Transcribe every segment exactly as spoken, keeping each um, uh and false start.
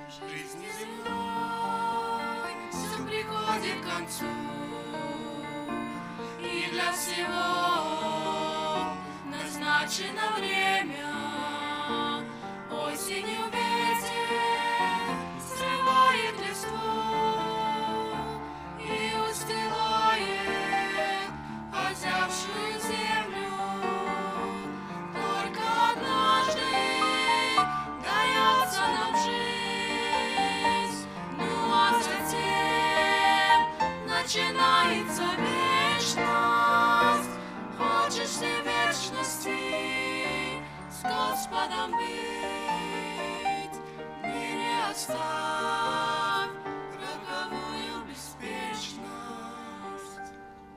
Жизни земной все приходит к концу, и для всего назначено время. Осенью ветер срывает листву и устилает озявшую землю. Только однажды дается нам жизнь, ну а затем начинается вечность. Хочешь ты вечности с Господом быть, в мире оставь роковую беспечность.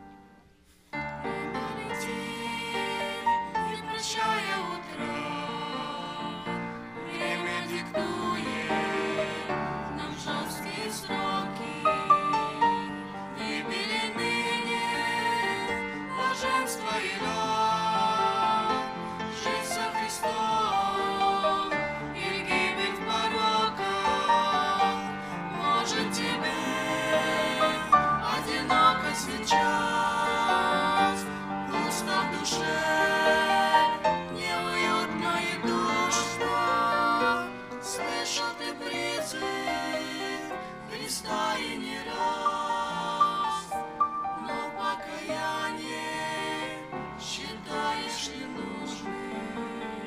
Время летит, не прощая утра, время диктует нам жесткие сроки. Гибели ныне блаженство и рай, жизнь со Христом или гибель в пороках. Может тебе одиноко сейчас, пусто в душе, неуютно и душно. Слышал ты призыв Христа и не раз, но покаяние считаешь ненужным.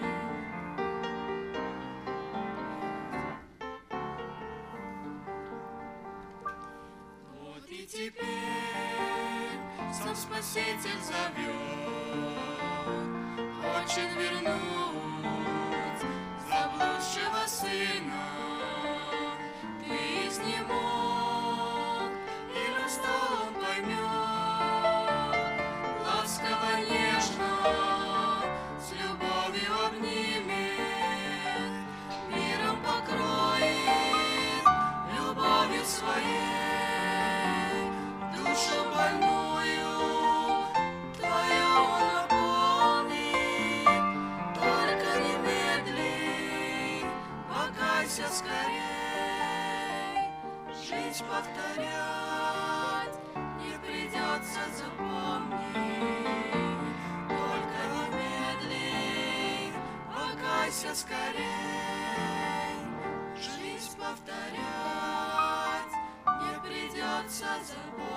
Вот и теперь сам Спаситель зовет, хочет вернуть заблудшего сына. Ты изнемог, или устал он поймет, ласково, нежно, с любовью обнимет, миром покроет любовью своей душу больную твою он наполнит. Только не медли, покайся скорей, жизнь повторять не придется, запомни. Только не медли, покайся скорей, жизнь повторять не придется, запомни.